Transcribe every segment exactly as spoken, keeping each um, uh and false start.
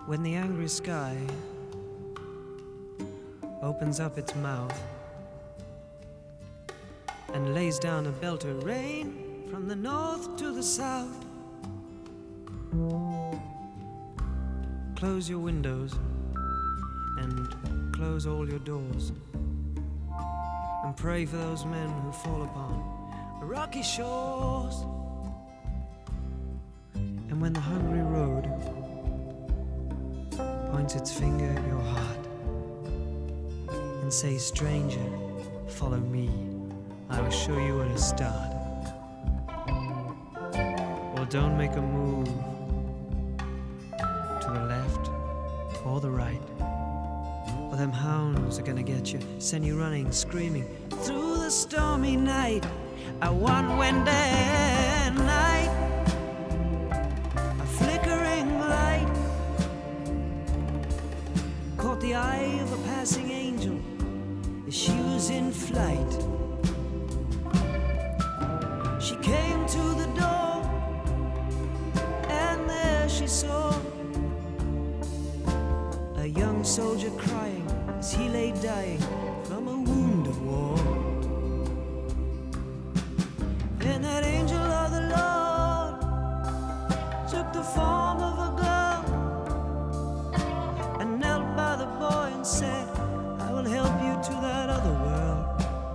When the angry sky opens up its mouth and lays down a belt of rain from the north to the south, close your windows and close all your doors, and pray for those men who fall upon rocky shores. And when the hungry road points its finger at your heart and says, stranger, follow me, I will show you where to start. Well, don't make a move to the left or the right, or them hounds are gonna get you, send you running, screaming through the stormy night. A one windy night, a flickering light caught the eye of a passing angel as she was in flight. She came to the door, and there she saw a young soldier crying as he lay dying from a wound of war. And that angel of the Lord took the form of a girl and knelt by the boy and said, I will help you to that other world.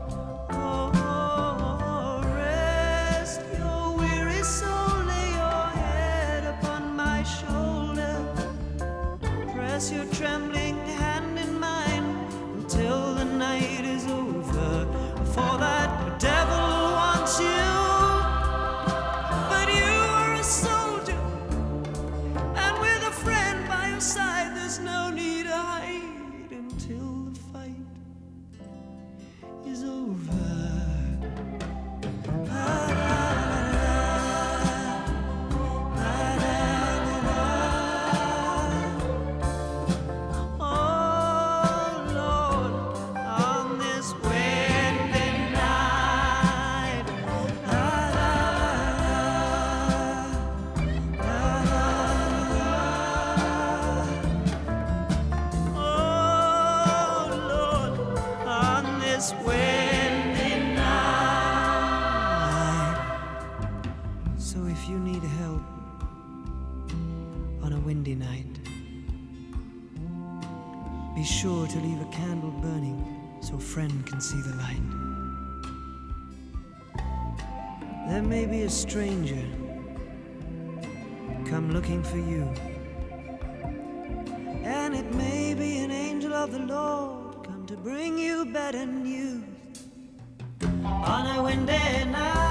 Oh, rest your weary soul, lay your head upon my shoulder, press your trembling hand in mine until the night is over. For that devil wants you, but you are a soldier, and with a friend by your side, there's no need to hide until the fight is over. So if you need help on a windy night, be sure to leave a candle burning so a friend can see the light. There may be a stranger come looking for you, and it may be an angel of the Lord come to bring you better news on a windy night.